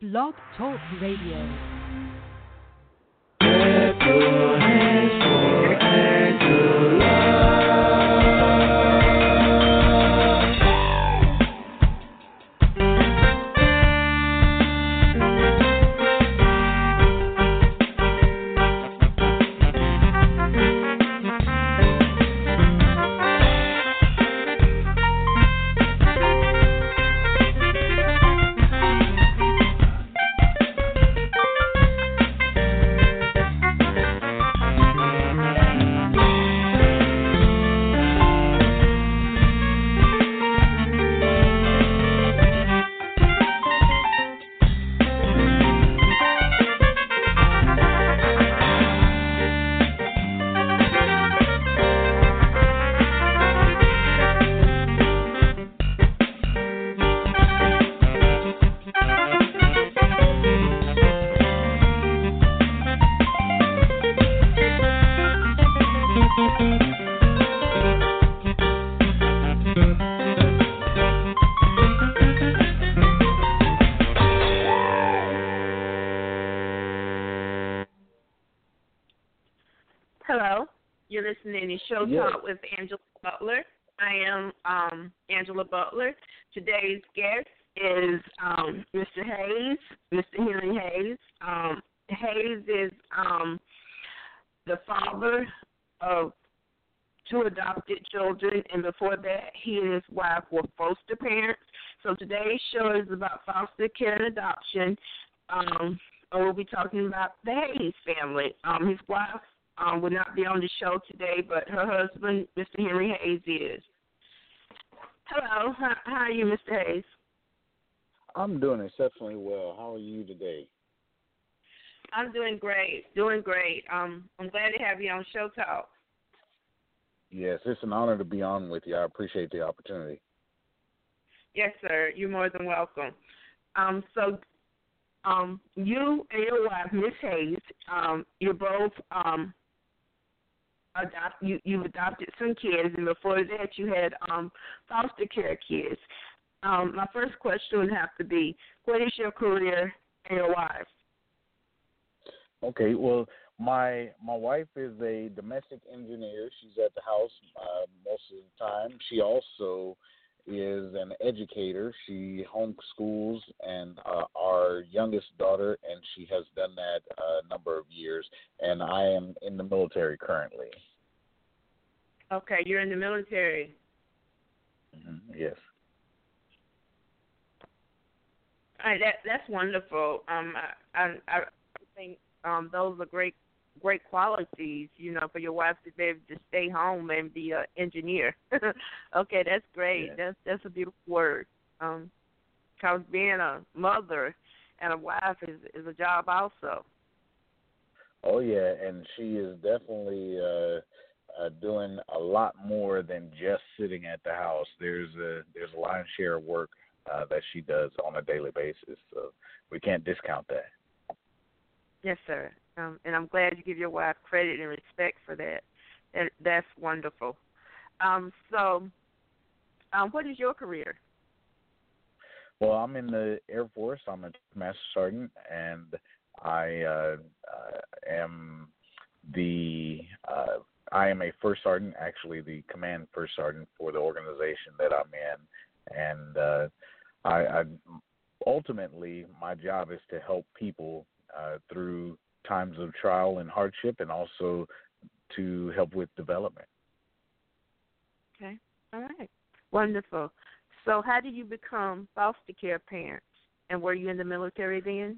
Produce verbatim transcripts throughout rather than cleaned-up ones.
Blog Talk Radio. Clap your hands for Angela. Hello, you're listening to Show Yes. Talk with Angela Butler. I am um, Angela Butler. Today's guest is um, Mister Hayes, Mister Henry Hayes. Um, Hayes is um, the father of two adopted children, and before that, he and his wife were foster parents. So today's show is about foster care and adoption. Um, and we'll be talking about the Hayes family. Um, his wife Um, will not be on the show today, but her husband, Mister Henry Hayes, is. Hello, how, how are you, Mister Hayes? I'm doing exceptionally well. How are you today? I'm doing great, doing great. Um, I'm glad to have you on Show Talk. Yes, it's an honor to be on with you. I appreciate the opportunity. Yes, sir. You're more than welcome. Um, so, um, you and your wife, Miss Hayes, um, you're both um, adopt. You you've adopted some kids, and before that, you had um, foster care kids. Um, my first question would have to be, what is your career and your wife? Okay, well, my my wife is a domestic engineer. She's at the house uh, most of the time. She also is an educator. She homeschools and uh, our youngest daughter, and she has done that a number of years. And I am in the military currently. Okay, you're in the military. Mm-hmm. Yes. All right, that that's wonderful. Um, I I, I think um those are great great qualities, you know, for your wife to be able to stay home and be an engineer. Okay, that's great. Yeah. That's that's a beautiful word. Um, cause being a mother and a wife is is a job also. Oh yeah, and she is definitely uh, uh, doing a lot more than just sitting at the house. There's a there's a lion's share of work uh, that she does on a daily basis, so we can't discount that. Yes, sir. Um, and I'm glad you give your wife credit and respect for that. that that's wonderful. Um, so, um, what is your career? Well, I'm in the Air Force. I'm a master sergeant, and I uh, uh, am the uh, I am a first sergeant, actually the command first sergeant for the organization that I'm in, and uh, I, I ultimately my job is to help people uh, through times of trial and hardship, and also to help with development. Okay. All right. Wonderful. So how did you become foster care parents? And were you in the military then?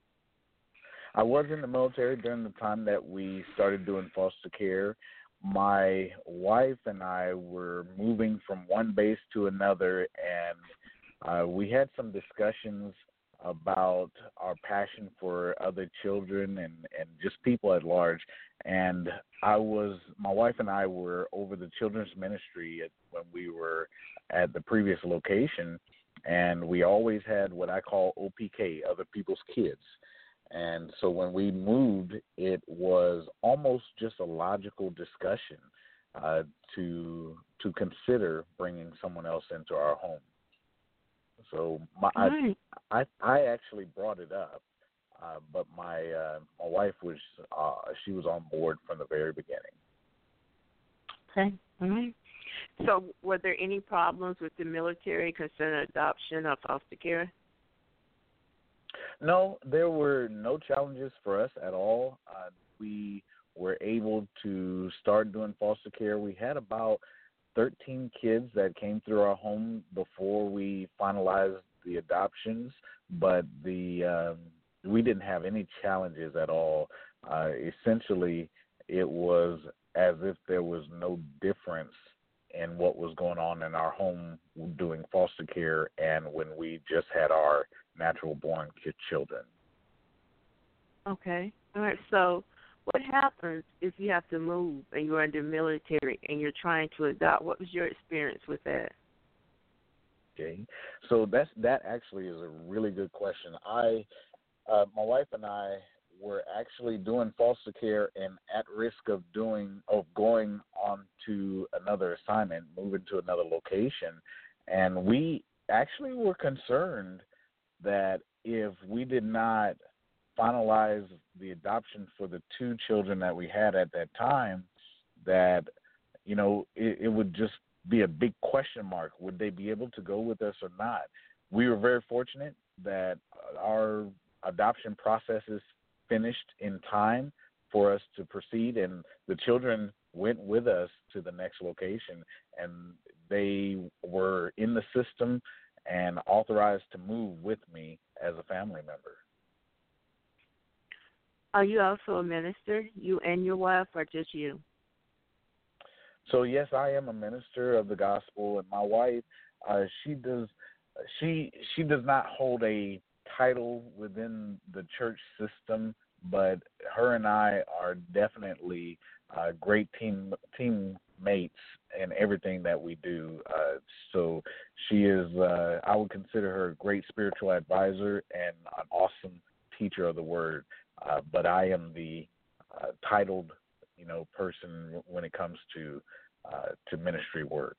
I was in the military during the time that we started doing foster care. My wife and I were moving from one base to another, and uh, we had some discussions about our passion for other children and, and just people at large. And I was, my wife and I were over the children's ministry at, when we were at the previous location, and we always had what I call O P K, other people's kids. And so when we moved, it was almost just a logical discussion uh, to to consider bringing someone else into our home. So my Right. I, I I actually brought it up, uh, but my uh, my wife was uh, she was on board from the very beginning. Okay. All right. So, were there any problems with the military concerning adoption or foster care? No, there were no challenges for us at all. Uh, we were able to start doing foster care. We had about thirteen kids that came through our home before we finalized the adoptions, but the um, we didn't have any challenges at all. Uh, essentially, it was as if there was no difference in what was going on in our home doing foster care and when we just had our natural born kid children. Okay. All right. So, what happens if you have to move and you're in the military and you're trying to adopt? What was your experience with that? Okay, so that's that actually is a really good question. I, uh, my wife and I were actually doing foster care and at risk of doing of going on to another assignment, moving to another location, and we actually were concerned that if we did not finalize the adoption for the two children that we had at that time, that, you know, it, it would just be a big question mark. Would they be able to go with us or not? We were very fortunate that our adoption processes finished in time for us to proceed, and the children went with us to the next location, and they were in the system and authorized to move with me as a family member. Are you also a minister, you and your wife, or just you? So yes, I am a minister of the gospel, and my wife, uh, she does, she she does not hold a title within the church system, but her and I are definitely uh, great team teammates in everything that we do. Uh, so she is, uh, I would consider her a great spiritual advisor and an awesome teacher of the word. Uh, but I am the uh, titled, you know, person when it comes to uh, to ministry work.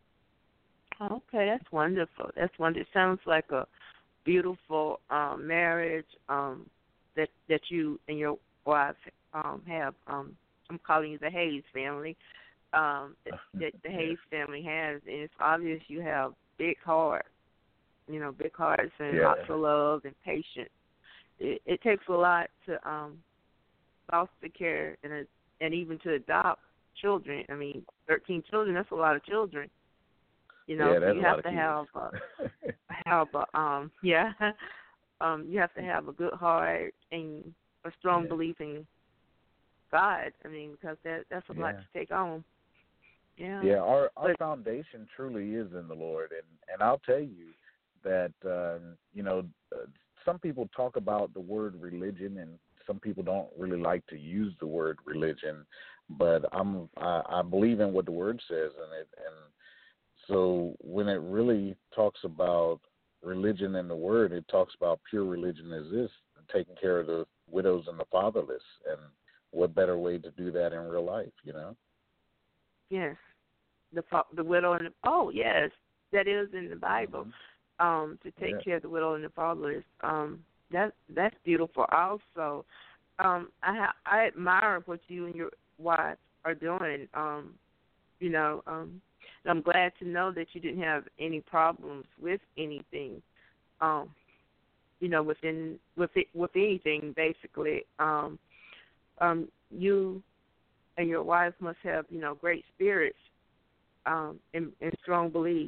Okay, that's wonderful. That's wonderful. It sounds like a beautiful um, marriage um, that that you and your wife um, have. Um, I'm calling you the Hayes family. Um, that, that the Hayes family has, and it's obvious you have big hearts. You know, big hearts and Yeah. lots of love and patience. It, it takes a lot to um, foster care and a, and even to adopt children. I mean, thirteen children, that's a lot of children. You know, yeah, so that's you a lot have of to kids. have a, have a, um, yeah, um, you have to have a good heart and a strong Yeah. belief in God. I mean, because that that's a lot Yeah. to take on. Yeah. Yeah, our our But, foundation truly is in the Lord, and and I'll tell you that um, you know uh, some people talk about the word religion, and some people don't really like to use the word religion, but I'm I, I believe in what the word says, and it and so when it really talks about religion in the word, it talks about pure religion as this, taking care of the widows and the fatherless, and what better way to do that in real life, you know? yes, the fa- the widow and the, oh yes, that is in the Bible. Mm-hmm. Um, to take Yeah. care of the widow and the fatherless. Um, that that's beautiful. Also, um, I ha- I admire what you and your wife are doing. Um, you know, um, and I'm glad to know that you didn't have any problems with anything. Um, you know, within with it, with anything basically. Um, um, you and your wife must have, you know, great spirits um, and, and strong belief.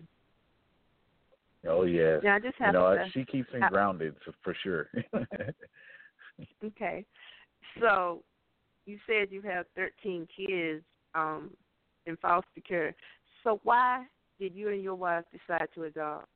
Oh yes. Yeah, I just You have know, to. she keeps me I, grounded for, for sure. okay, so you said you have thirteen kids um, in foster care. So why did you and your wife decide to adopt?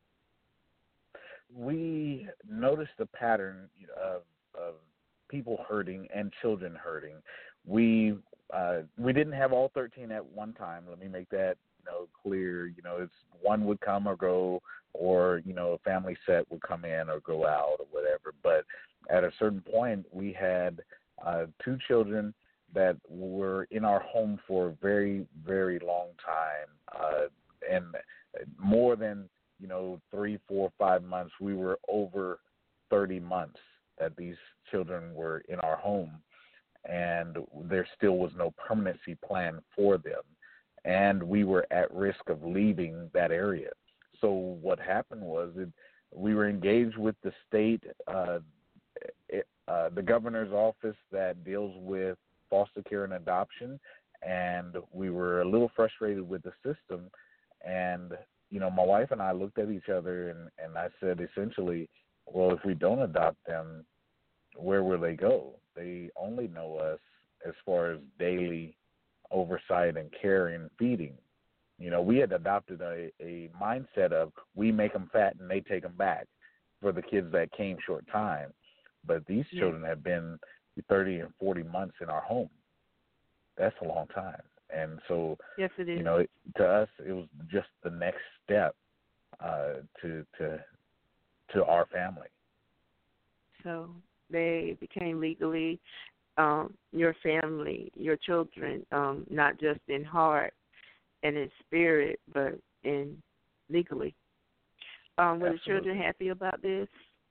We noticed a pattern of of people hurting and children hurting. We uh, we didn't have all thirteen at one time. Let me make that you know clear. You know, it's one would come or go, or you know, a family set would come in or go out or whatever. But at a certain point, we had uh, two children that were in our home for a very very long time, uh, and more than you know, three, four, five months, we were over thirty months that these children were in our home, and there still was no permanency plan for them. And we were at risk of leaving that area. So what happened was it, we were engaged with the state, uh, it, uh, the governor's office that deals with foster care and adoption, and we were a little frustrated with the system. And, you know, my wife and I looked at each other, and, and I said essentially, well, if we don't adopt them, where will they go? They only know us as far as daily oversight and care and feeding. You know, we had adopted a, a mindset of we make them fat and they take them back for the kids that came short time. But these Yeah. children have been thirty and forty months in our home. That's a long time. And so, Yes, it is. you know, it, to us, it was just the next step uh, to to to our family. So they became legally um, your family, your children, um, not just in heart and in spirit, but in legally. Um, were Absolutely. the children happy about this?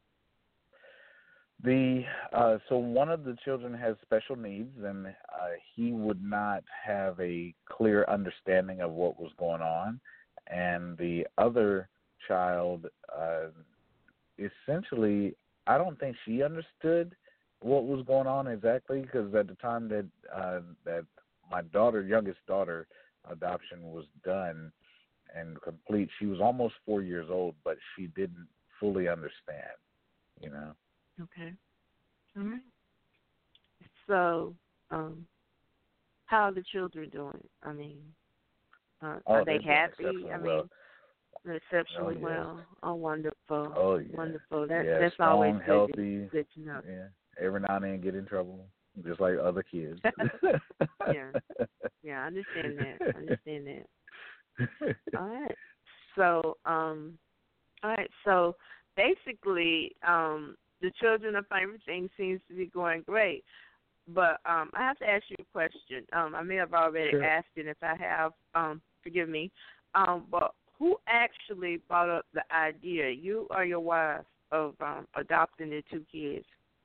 The uh, so one of the children has special needs, and uh, he would not have a clear understanding of what was going on, and the other child, uh, essentially, I don't think she understood what was going on exactly, because at the time that uh, that my daughter, youngest daughter, adoption was done and complete, she was almost four years old, but she didn't fully understand, you know. Okay. All right. So, um, how are the children doing? I mean, uh, Oh, are they they're doing happy? exceptionally I mean, well. they're exceptionally Oh, yes. well. Oh, wonderful. Oh, yeah. Wonderful. That, yeah, that's strong, always good, healthy. to, good to know. Yeah, every now and then get in trouble, just like other kids. Yeah. Yeah, I understand that. I understand that. All right. So, um, all right. So, basically, um, the children of everything seems to be going great. But um, I have to ask you a question. Um, I may have already Sure. asked it. If I have, um, forgive me. Um, but who actually brought up the idea, you or your wife, of um, adopting the two kids?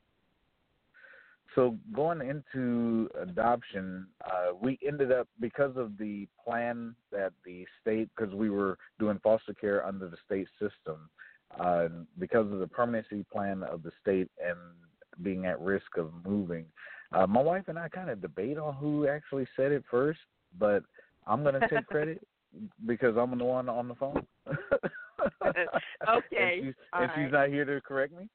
So going into adoption, uh, we ended up, because of the plan that the state, because we were doing foster care under the state system, uh, because of the permanency plan of the state and being at risk of moving, uh, my wife and I kind of debate on who actually said it first, but I'm going to take credit because I'm the one on the phone. Okay. And, she's, All and right. she's not here to correct me.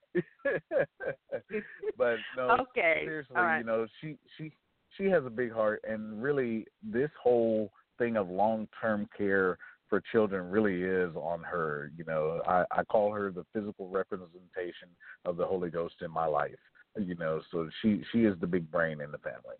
But no, Okay. seriously, All right. you know, she she she has a big heart, and really, this whole thing of long-term care for children really is on her. You know, I, I call her the physical representation of the Holy Ghost in my life. You know, so she she is the big brain in the family.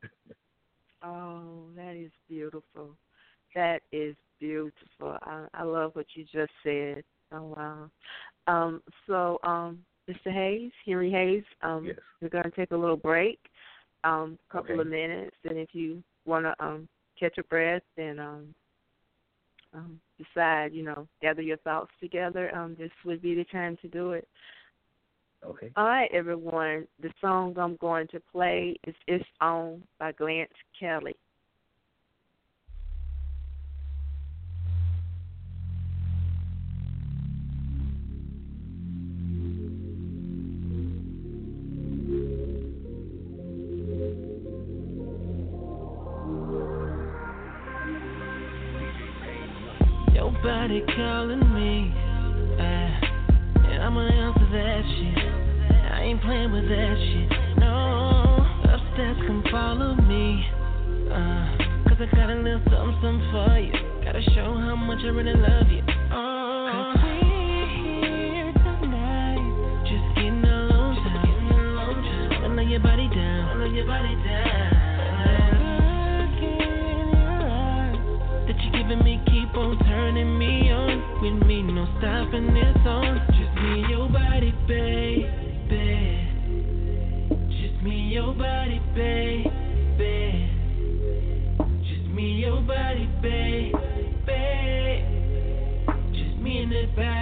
Oh, that is beautiful. That is beautiful. I, I love what you just said. Oh, wow. Um, so, um, Mister Hayes, Henry Hayes, um, Yes. we're going to take a little break, um, a couple Okay. of minutes, and if you want to um, catch a breath and um, um, decide, you know, gather your thoughts together, um, this would be the time to do it. Okay. All right, everyone. The song I'm going to play is It's On by Glance Kelly. Your body calling me, uh, and I'ma answer that shit. I ain't playing with that shit, no. Upstairs, come follow me, uh, cause I got a little something, something for you. Gotta show how much I really love you. Oh, cause we're here tonight, just getting alone time. Wanna lay your body down, wanna lay your body down. That you giving me, keep on turning me on. With me, no stopping this on. Just me and your body, baby. Just me and your body, baby. Just me and your body, baby. Just me and that body.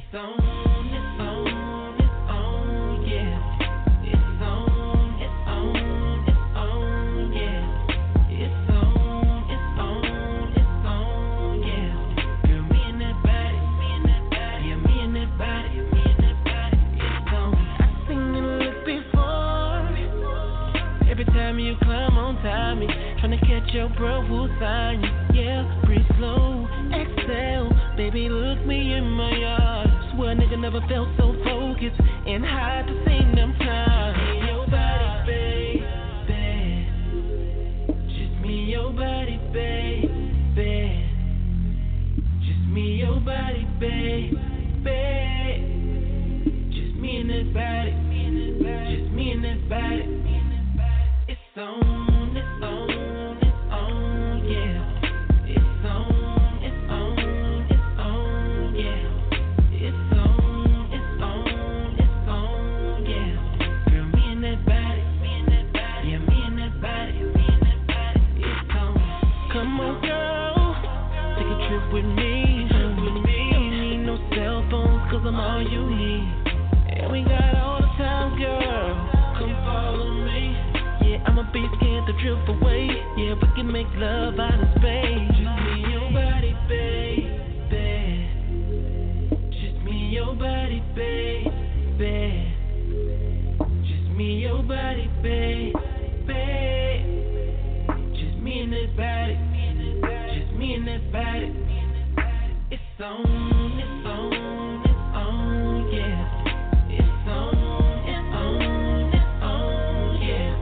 It's on, it's on, it's on, yeah. It's on, it's on, it's on, yeah. It's on, it's on, it's on, yeah. Girl, me and that body, me and that body, yeah, me and that body, me and that body. It's on. I seen the look before. Every time you climb on top me, tryna catch your bro who's on you. Yeah, breathe slow, exhale. Baby, look me in my eyes. Swear a nigga never felt so focused and high at the same damn time. Me, your body, baby. Just me, your body, baby. Just me, your body, baby. Just me and that body. Just me and that body. It's on, it's on, it's on, yeah. It's on, it's on, it's on, yeah. It's on, it's on, it's on, yeah. Girl, me and that body, me and that body, yeah, me and that body, me and that body. It's on. Come on, girl, take a trip with me. With me. Don't need no cell phones, cause I'm all you need. And we got all the time, girl. Come follow me. I'ma be scared to drift away. Yeah, we can make love out of space. Just me and your body, baby. Just me and your body, baby. Just me and your body, baby. Just me and that body. Just me and that body. It's on, it's on, it's on, yeah. It's on, it's on, it's on, yeah.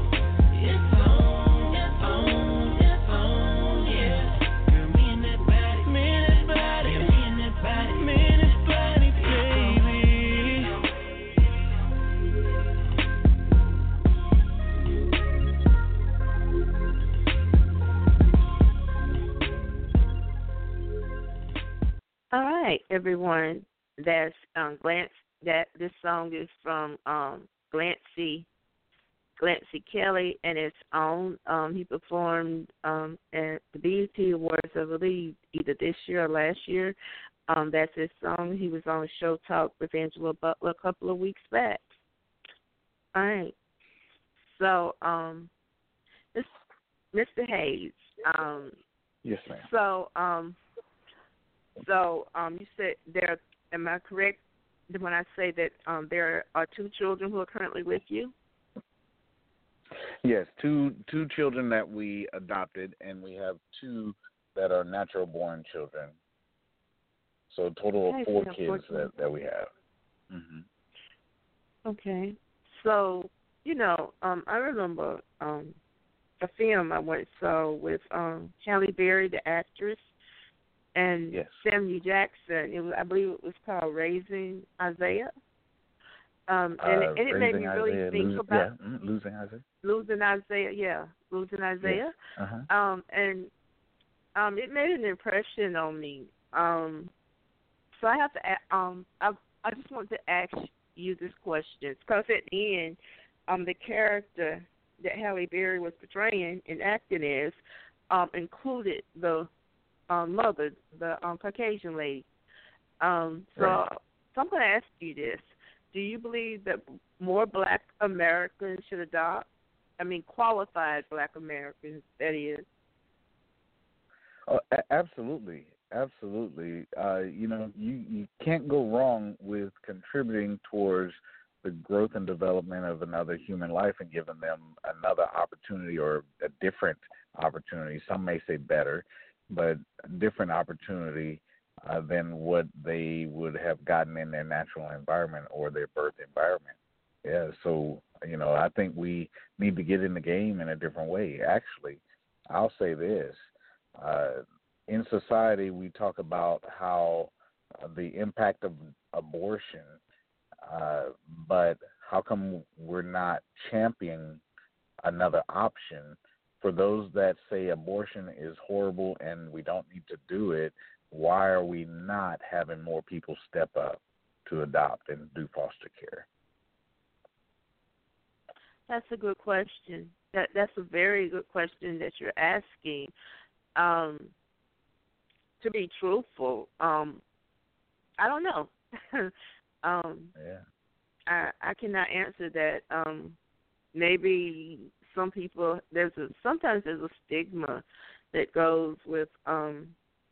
All right, everyone. That's um, Glance. That this song is from um, Glancy, Glancy Kelly, and it's on. Um, he performed um, at the B E T Awards, I believe, either this year or last year. Um, that's his song. He was on Show Talk with Angela Butler a couple of weeks back. All right. So, um, this, Mister Hayes. Um, yes, ma'am. So, um, so um, you said there. Am I correct when I say that um, there are two children who are currently with you? Yes, two two children that we adopted, and we have two that are natural born children. So a total of four kids that, that we have. Mm-hmm. Okay. So, you know, um, I remember um, a film I went saw with um, Halle Berry, the actress, and yes. Samuel Jackson. It was, I believe it was called Raising Isaiah. Um, and, uh, it, and it made me really Isaiah, think losing, about yeah, mm, losing Isaiah. Losing Isaiah, yeah, losing Isaiah. Yes. Uh-huh. Um, and um, it made an impression on me. Um, so I have to, um, I, I just want to ask you this question because at the end, um, the character that Halle Berry was portraying and acting as, um, included the um, mother, the um, Caucasian lady. Um, so, right. so I'm going to ask you this. Do you believe that more black Americans should adopt? I mean, qualified black Americans, that is. Oh, a- absolutely. Absolutely. Uh, you know, you, you can't go wrong with contributing towards the growth and development of another human life and giving them another opportunity or a different opportunity. Some may say better, but a different opportunity uh, than what they would have gotten in their natural environment or their birth environment. Yeah, so, you know, I think we need to get in the game in a different way. Actually, I'll say this. Uh, in society, we talk about how uh, the impact of abortion, uh, but how come we're not championing another option for those that say abortion is horrible and we don't need to do it? Why are we not having more people step up to adopt and do foster care? That's a good question. That that's a very good question that you're asking. Um, to be truthful, um, I don't know. um, Yeah. I I cannot answer that. Um, maybe some people there's a sometimes there's a stigma that goes with um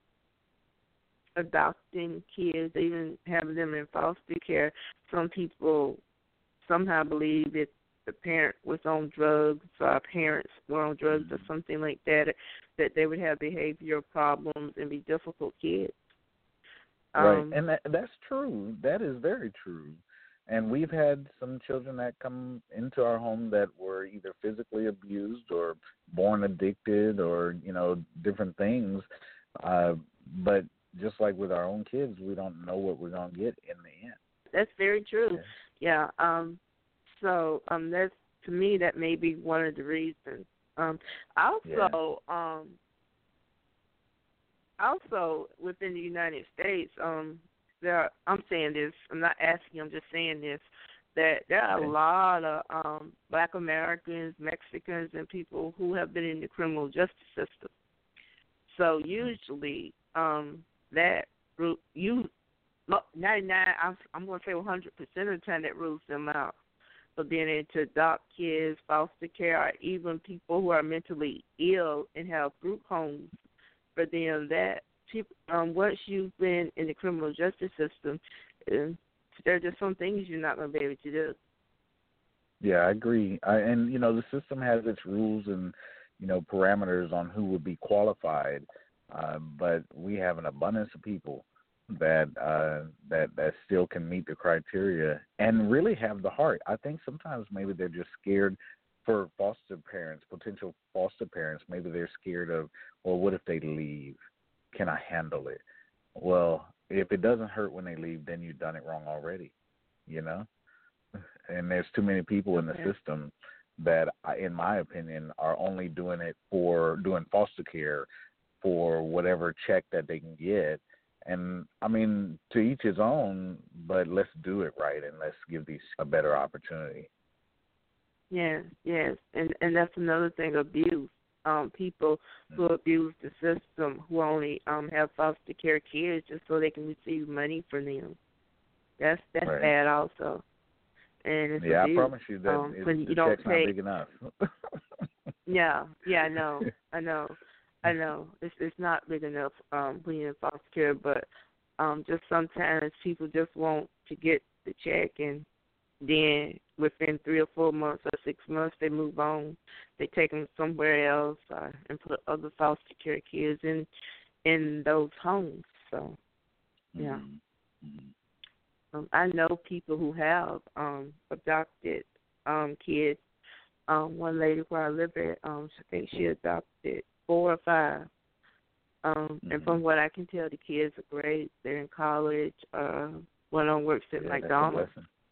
adopting kids, even having them in foster care. Some people somehow believe that the parent was on drugs or our parents were on drugs or something like that, that they would have behavioral problems and be difficult kids. Right, Um, and that, that's true. That is very true. And we've had some children that come into our home that were either physically abused or born addicted or, you know, different things. Uh, but just like with our own kids, we don't know what we're going to get in the end. That's very true. Yeah. yeah um, so um, that's, to me, that may be one of the reasons. Um, also, yeah. um, also within the United States, um, there are, I'm saying this, I'm not asking, I'm just saying this, that there are okay. a lot of um, Black Americans, Mexicans, and people who have been in the criminal justice system. So usually um, that you ninety-nine, I'm, I'm going to say one hundred percent of the time that rules them out. So being able to adopt kids, foster care, or even people who are mentally ill and have group homes for them, that um, once you've been in the criminal justice system, uh, there are just some things you're not going to be able to do. Yeah, I agree. I, and, you know, the system has its rules and, you know, parameters on who would be qualified, uh, but we have an abundance of people that uh, that that still can meet the criteria and really have the heart. I think sometimes maybe they're just scared for foster parents, potential foster parents. Maybe they're scared of, well, what if they leave? Can I handle it? Well, if it doesn't hurt when they leave, then you've done it wrong already, you know? And there's too many people in the okay. system that, in my opinion, are only doing it for doing foster care for whatever check that they can get. And, I mean, to each his own, but let's do it right and let's give these a better opportunity. Yes, yes. And and that's another thing, abuse. Um, people who abuse the system, who only um, have foster care kids just so they can receive money from them. That's that's right. bad also. And it's yeah, abuse. I promise you that um, it, when the you don't check's take, not big enough. yeah, yeah, I know, I know, I know. It's it's not big enough um, when you're in foster care, but um, just sometimes people just want to get the check, and then within three or four months or six months, they move on. They take them somewhere else uh, and put other foster care kids in in those homes. So, yeah. Mm-hmm. Um, I know people who have um, adopted um, kids. Um, one lady where I live at, um, I think she adopted four or five. Um, mm-hmm. And from what I can tell, the kids are great. They're in college. Uh, one of them works at yeah, McDonald's.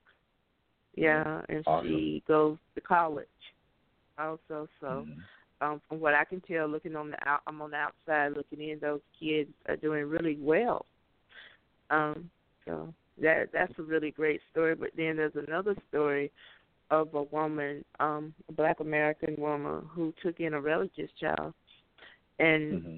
Yeah, and awesome. she goes to college also. So, mm-hmm. um, from what I can tell, looking on the out, I'm on the outside looking in. Those kids are doing really well. Um, so that that's a really great story. But then there's another story of a woman, um, a Black American woman who took in a relative's child and mm-hmm.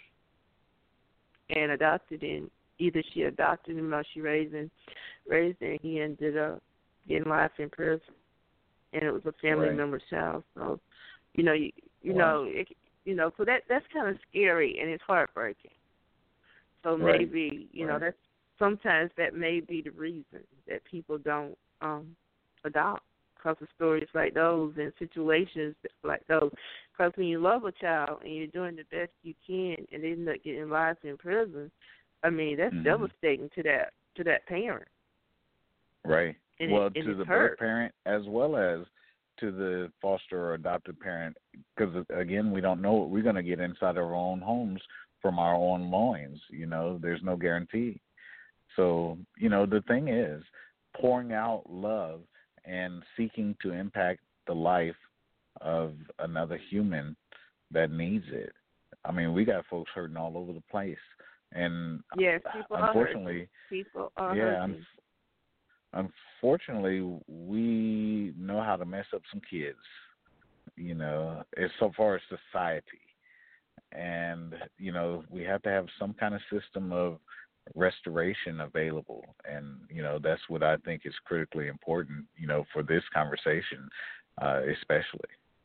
and adopted him. Either she adopted him or she raised him. Raised him. He ended up getting life in prison, and it was a family right. member's child. So, you know, you, you wow. know, it, you know, so that that's kind of scary and it's heartbreaking. So right. maybe, you right. know, that's sometimes that may be the reason that people don't um, adopt, because of stories like those and situations like those. Because when you love a child and you're doing the best you can, and they end up getting life in prison, I mean, that's mm-hmm. devastating to that to that parent. Right. And well, it, to the hurt. birth parent as well as to the foster or adopted parent, because, again, we don't know what we're going to get inside our own homes from our own loins. You know, there's no guarantee. So, you know, the thing is, pouring out love and seeking to impact the life of another human that needs it. I mean, we got folks hurting all over the place. And yes, people unfortunately, are hurting. People are yeah, hurting. unfortunately, we know how to mess up some kids, you know, as so far as society. And, you know, we have to have some kind of system of restoration available. And, you know, that's what I think is critically important, you know, for this conversation, uh, especially.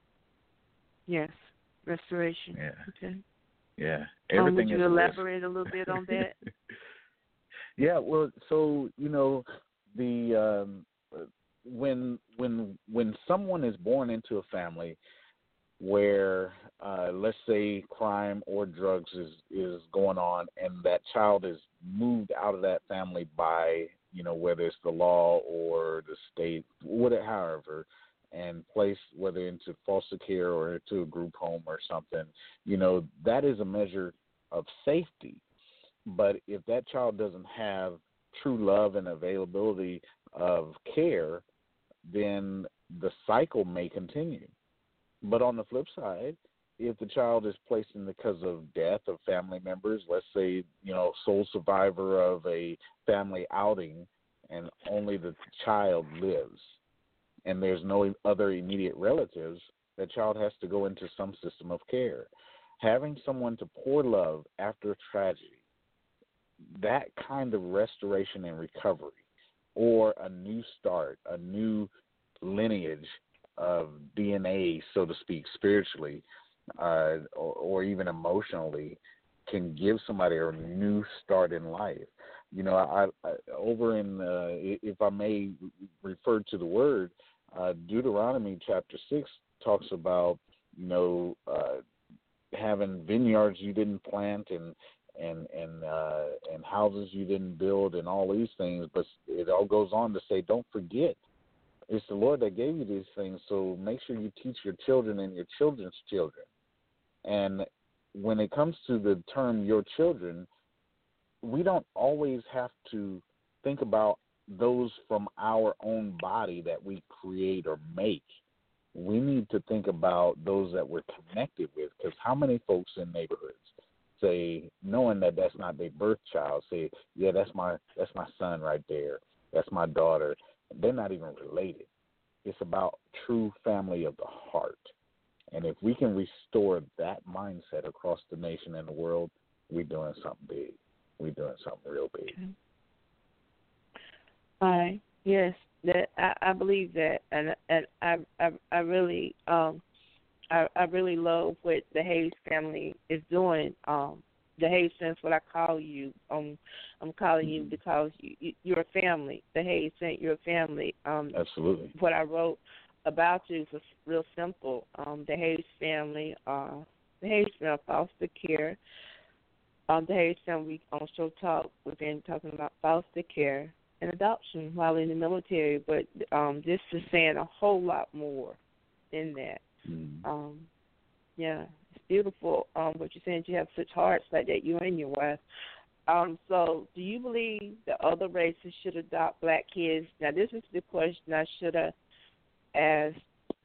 Yes, restoration. Yeah. Okay. Yeah. Um, Everything would you is elaborate a little bit on that? Yeah, well, so, you know, the um, when when when someone is born into a family where, uh, let's say, crime or drugs is, is going on, and that child is moved out of that family by, you know, whether it's the law or the state, whatever, however, and placed whether into foster care or into a group home or something, you know, that is a measure of safety. But if that child doesn't have true love and availability of care, then the cycle may continue. But on the flip side, if the child is placed in because of death of family members, let's say, you know, sole survivor of a family outing and only the child lives and there's no other immediate relatives, the child has to go into some system of care. Having someone to pour love after a tragedy, that kind of restoration and recovery, or a new start, a new lineage of D N A, so to speak, spiritually, uh, or, or even emotionally, can give somebody a new start in life. You know, I, I over in, uh, if I may refer to the word, uh, Deuteronomy chapter six talks about, you know, uh, having vineyards you didn't plant and and and uh, and houses you didn't build and all these things, but it all goes on to say, don't forget, it's the Lord that gave you these things, so make sure you teach your children and your children's children. And when it comes to the term your children, we don't always have to think about those from our own body that we create or make. We need to think about those that we're connected with, because how many folks in neighborhoods say, knowing that that's not their birth child, say, yeah, that's my that's my son right there, that's my daughter. They're not even related. It's about true family of the heart. And if we can restore that mindset across the nation and the world, we're doing something big. We're doing something real big. Okay. All right. Yes, that I, I believe that, and and I I, I really um I, I really love what the Hayes family is doing. Um, the Hayes family, what I call you. Um, I'm calling you because you, you, you're a family. The Hayes family, you're a family. Um, Absolutely. What I wrote about you was real simple. Um, the Hayes family, uh, the Hayes family foster care. Um, the Hayes family on Show Talk, we've been talking about foster care and adoption while in the military, but um, this is saying a whole lot more than that. Mm-hmm. Um, yeah, it's beautiful. Um, what you're saying, you have such hearts like that, you and your wife. Um, so, do you believe that other races should adopt black kids? Now, this is the question I should have asked.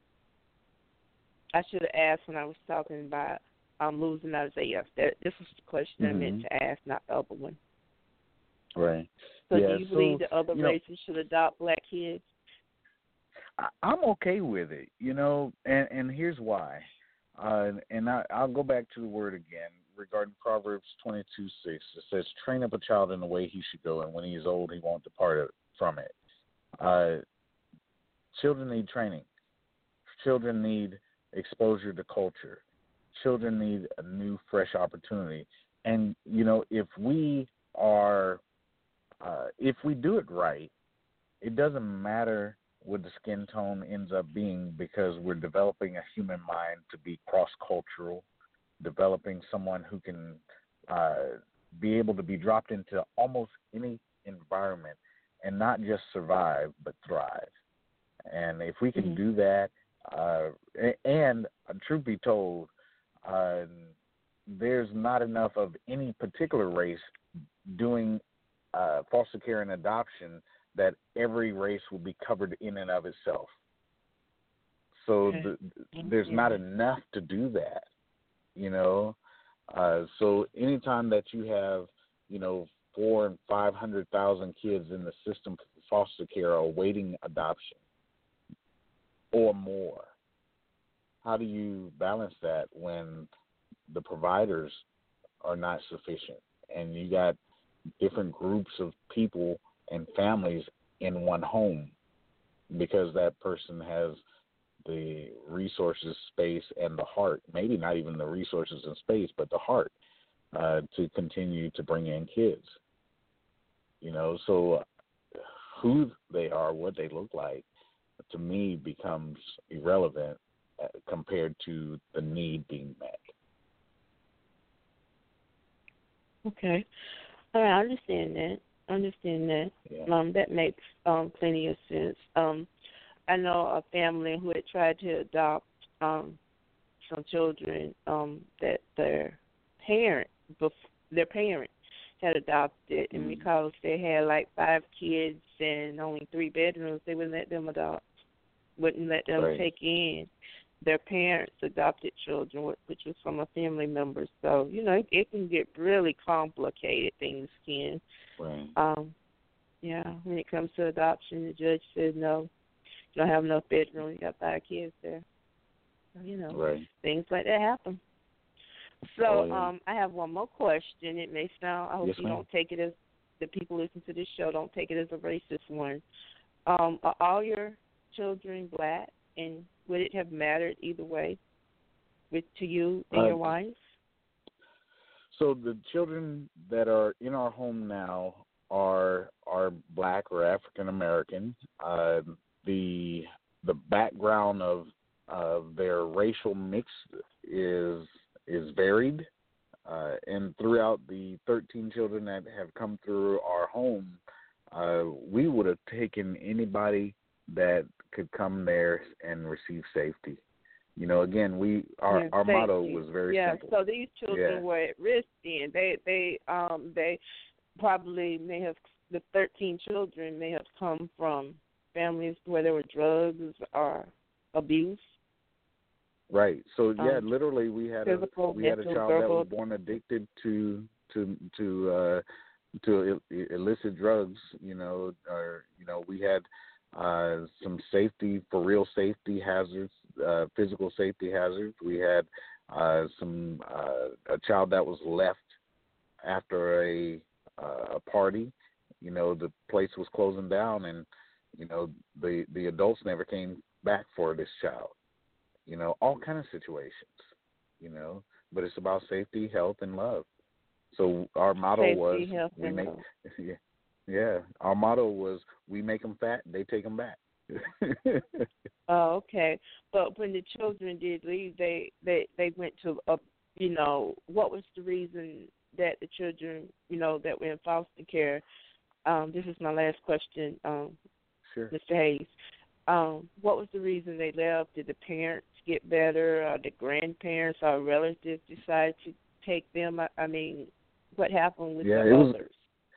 I should have asked when I was talking about um, losing Isaiah. That this was the question Mm-hmm. I meant to ask, not the other one. Right. So, yeah, do you believe so, that other you know, races should adopt black kids? I, I'm okay with it, you know, and, and here's why. Uh, and I, I'll go back to the word again regarding Proverbs twenty-two six. It says, train up a child in the way he should go, and when he is old, he won't depart from it. Uh, children need training. Children need exposure to culture. Children need a new, fresh opportunity. And, you know, if we are, uh, if we do it right, it doesn't matter what the skin tone ends up being, because we're developing a human mind to be cross-cultural, developing someone who can uh, be able to be dropped into almost any environment and not just survive but thrive. And if we can mm-hmm. do that, uh, and uh, truth be told, uh, there's not enough of any particular race doing uh, foster care and adoption that every race will be covered in and of itself. So okay. the, there's yeah. not enough to do that, you know. Uh, so anytime that you have, you know, four and five hundred thousand kids in the system for foster care awaiting adoption or more, how do you balance that when the providers are not sufficient and you got different groups of people and families in one home because that person has the resources, space, and the heart, maybe not even the resources and space, but the heart uh, to continue to bring in kids. You know, so who they are, what they look like, to me becomes irrelevant uh, compared to the need being met. Okay. All right, I understand that. I understand that. Yeah. Um, that makes um, plenty of sense. Um, I know a family who had tried to adopt um, some children um, that their parent, bef- their parent had adopted, and Mm. because they had like five kids and only three bedrooms, they wouldn't let them adopt, wouldn't let them Right. take in their parents' adopted children, which was from a family member. So, you know, it, it can get really complicated, things can. Right. Um, yeah, when it comes to adoption, the judge said no, you don't have enough bedroom, you got five kids there. So, you know, Right. things like that happen. So Oh, yeah. um, I have one more question. It may sound, I hope Yes, you ma'am. don't take it as, the people listening to this show don't take it as a racist one. Um, are all your children black, and would it have mattered either way with to you and Uh, your wife? So the children that are in our home now are are black or African American. Uh, the the background of of their racial mix is is varied, uh, and throughout the thirteen children that have come through our home, uh, we would have taken anybody that could come there and receive safety. You know, again, we our Yeah, our thank motto you. was very yeah, simple. so these children Yeah. were at risk then. They they um they probably may have the thirteen children may have come from families where there were drugs or abuse. Right. So yeah, Um, literally we had a physical, we had a mental, child that verbal. was born addicted to to to uh to il- illicit drugs, you know, or you know, we had uh some safety for real safety hazards, uh physical safety hazards. We had uh some uh a child that was left after a uh, a party. You know, the place was closing down and you know, the the adults never came back for this child. You know, all kind of situations, you know, but it's about safety, health, and love. So our motto Safety, was health, we and make, love. yeah, yeah, our motto was we make them fat, they take them back. Oh, okay. But when the children did leave, they they they went to a, you know, what was the reason that the children, you know, that were in foster care? Um, this is my last question, um, Sure. Mister Hayes. Um, what was the reason they left? Did the parents get better, or the grandparents or relatives decide to take them? I, I mean, what happened with Yeah, the it was others?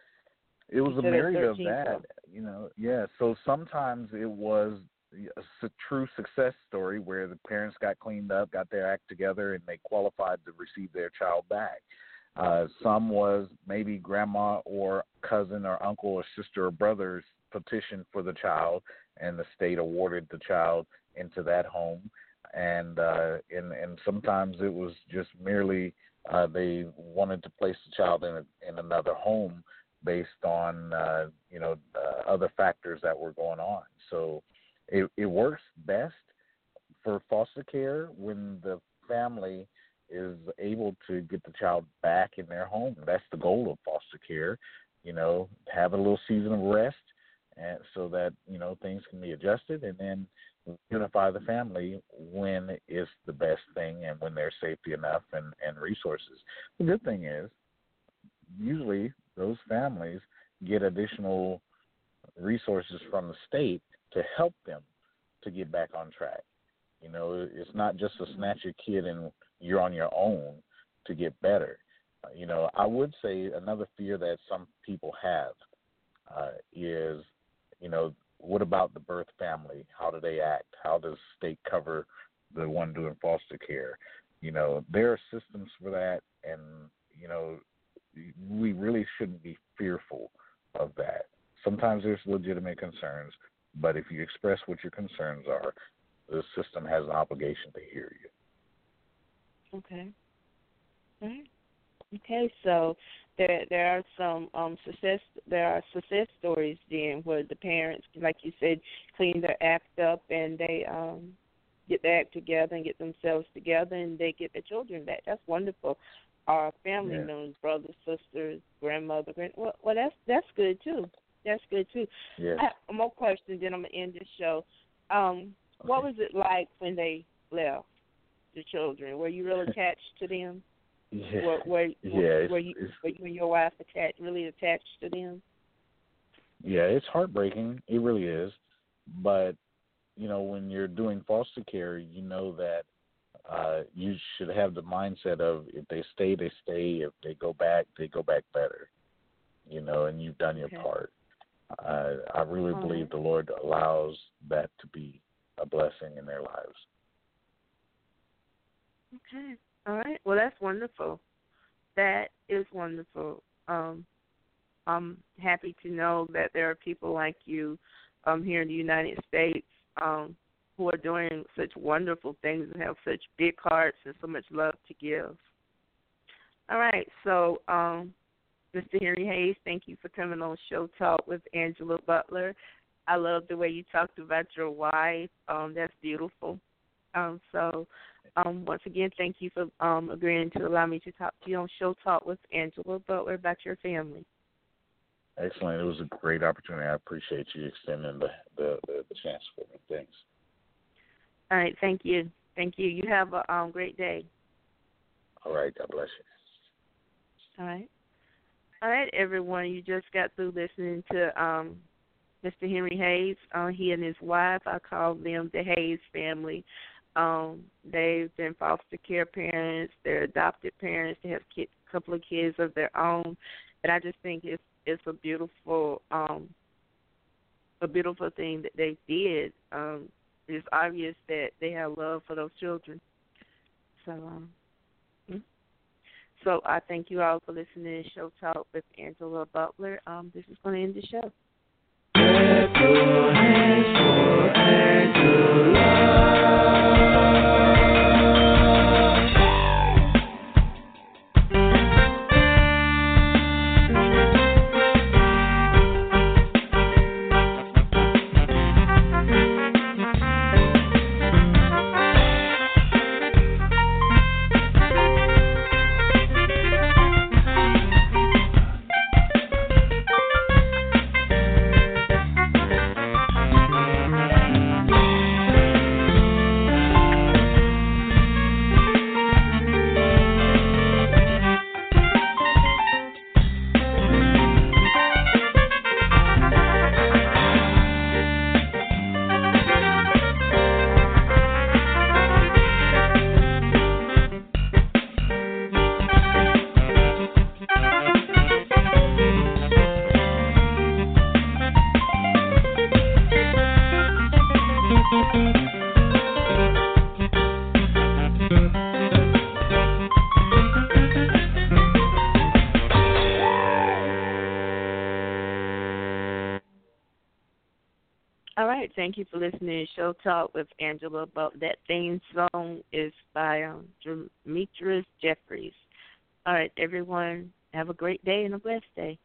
it was You a said at myriad of thirteen, that, so. you know. Yeah, so sometimes it was a su- true success story where the parents got cleaned up, got their act together, and they qualified to receive their child back. Uh, some was maybe grandma or cousin or uncle or sister or brother's petition for the child, and the state awarded the child into that home. And uh, and and sometimes it was just merely uh, they wanted to place the child in a, in another home based on uh, you know uh, other factors that were going on. So it, it works best for foster care when the family is able to get the child back in their home. That's the goal of foster care, you know, have a little season of rest and so that, you know, things can be adjusted and then unify the family when it's the best thing and when there's safety enough and, and resources. The good thing is usually those families get additional resources from the state to help them to get back on track. You know, it's not just to snatch your kid and you're on your own to get better. Uh, you know, I would say another fear that some people have uh, is, you know, what about the birth family? How do they act? How does state cover the one doing foster care? You know, there are systems for that, and, you know, we really shouldn't be fearful of that. Sometimes there's legitimate concerns, but if you express what your concerns are, the system has an obligation to hear you. Okay. All right. Okay, so there there are some um success there are success stories then where the parents, like you said, clean their act up and they um get their act together and get themselves together and they get their children back. That's wonderful. Our family Yeah. members, brothers, sisters, grandmother, grand well, well that's that's good too. That's good too. Yes. I have one more question, then I'm gonna end this show. Um, what Okay. was it like when they left the children? Were you really attached to them? Yeah. Were, were, Yeah. It's, were you it's, were you and your wife attached, really attached to them? yeah. It's heartbreaking. It really is. But you know, when you're doing foster care, you know that uh, you should have the mindset of if they stay, they stay. If they go back, they go back better. You know, and you've done your Okay. part. Uh, I really All believe right. the Lord allows that to be a blessing in their lives. Okay. All right. Well, that's wonderful. That is wonderful. Um, I'm happy to know that there are people like you um, here in the United States um, who are doing such wonderful things and have such big hearts and so much love to give. All right. So, um, Mister Henry Hayes, thank you for coming on Show Talk with Angela Butler. I love the way you talked about your wife. Um, that's beautiful. Um, so, um, once again, thank you for um, agreeing to allow me to talk to you on Show Talk with Angela Butler about your family. Excellent. It was a great opportunity. I appreciate you extending the, the, the, the chance for me. Thanks. All right, thank you. Thank you. You have a um, great day. All right. God bless you. All right. All right, everyone. You just got through listening to um, Mister Henry Hayes. Uh, he and his wife, I call them the Hayes family. Um, they've been foster care parents. They're adopted parents. They have a couple of kids of their own. And I just think it's it's a beautiful um, a beautiful thing that they did. Um, it's obvious that they have love for those children. So. Um, So I thank you all for listening to Show Talk with Angela Butler. Um, this is going to end the show. Clap your hands for Angela. All right, thank you for listening to Show Talk with Angela Butler. That theme song is by um, Demetrius Jeffries. All right, everyone, have a great day and a blessed day.